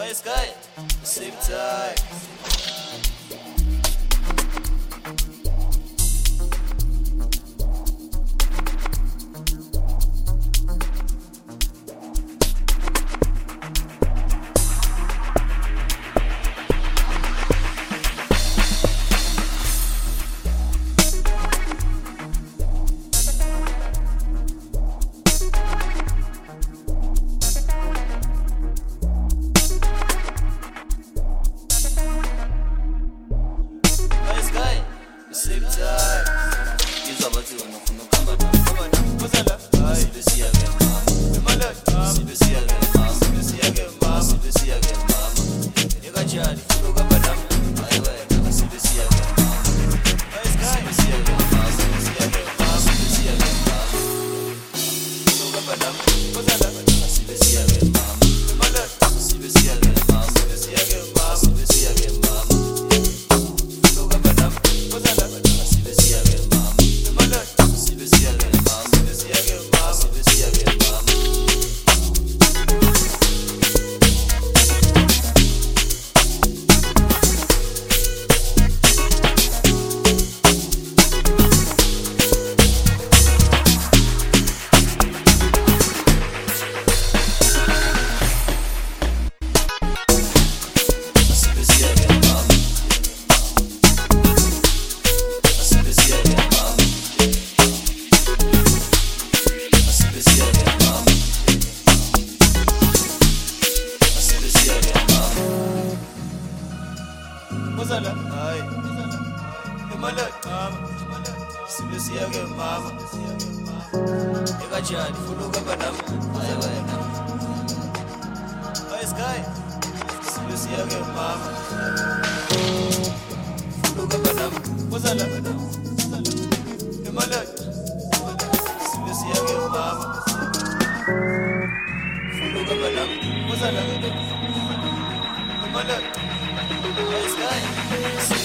Sky, same time. Same time. Is about to know come on. What's that? See the see again, mama. See the see again, mama. See the see again, mama. See the see again, mama. You got Charlie, you got Madam. I see the see again, mama. See the see again, mama. See the see again, mama. See the see again, mama. You got Madam. What's that? See the see again, mama. See the see again, mama. See the see again, mama. See the see again, mama. You got Madam. What's that? Ay, malak, see the see again, mama. You got Charlie, follow up, madam. Ay, Sky, see the see again, mama. Follow up, madam. What's that, madam? You malak, see the see again, mama. Follow up, madam. What's that, madam? You malak. Sky.